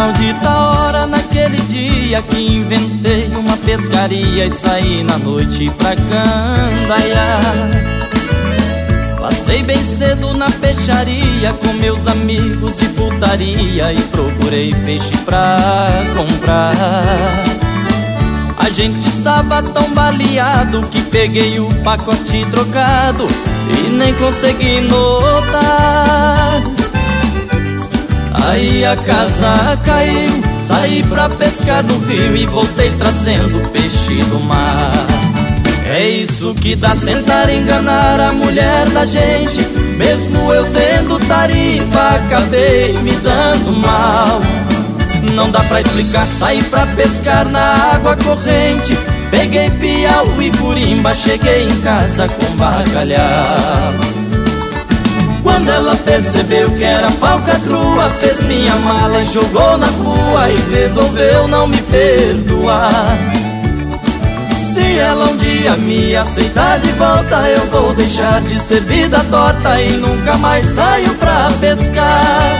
maldita hora naquele dia que inventei uma pescaria e saí na noite pra candaiar. Passei bem cedo na peixaria com meus amigos de putaria e procurei peixe pra comprar. A gente estava tão baleado que peguei o pacote trocado e nem consegui notar. Aí a casa caiu, saí pra pescar no rio e voltei trazendo peixe do mar. É isso que dá tentar enganar a mulher da gente. Mesmo eu tendo tarifa, acabei me dando mal. Não dá pra explicar, saí pra pescar na água corrente. Peguei piau e curimba, cheguei em casa com bacalhau. Quando ela percebeu que era falcatrua, fez minha mala e jogou na rua e resolveu não me perdoar. Se ela um dia me aceitar de volta, eu vou deixar de ser vida torta e nunca mais saio pra pescar.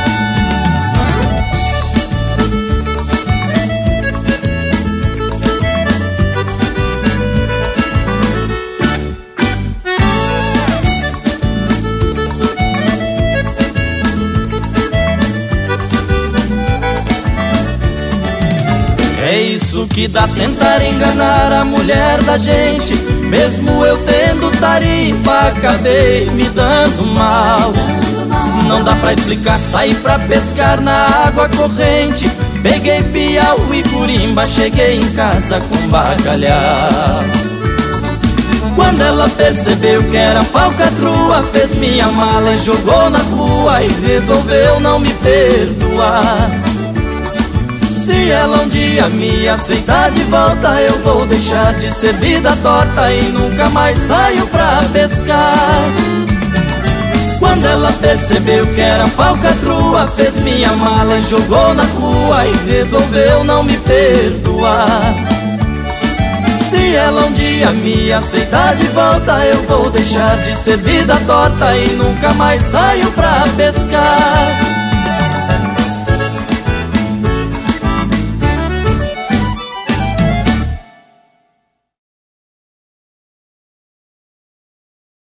É isso que dá tentar enganar a mulher da gente. Mesmo eu tendo tarifa, acabei me dando mal. Não dá pra explicar, saí pra pescar na água corrente. Peguei piau e curimba, cheguei em casa com bacalhau. Quando ela percebeu que era falcatrua, fez minha mala e jogou na rua e resolveu não me perdoar. Se ela um dia me aceitar de volta, eu vou deixar de ser vida torta e nunca mais saio pra pescar. Quando ela percebeu que era falcatrua, fez minha mala e jogou na rua e resolveu não me perdoar. Se ela um dia me aceitar de volta, eu vou deixar de ser vida torta e nunca mais saio pra pescar.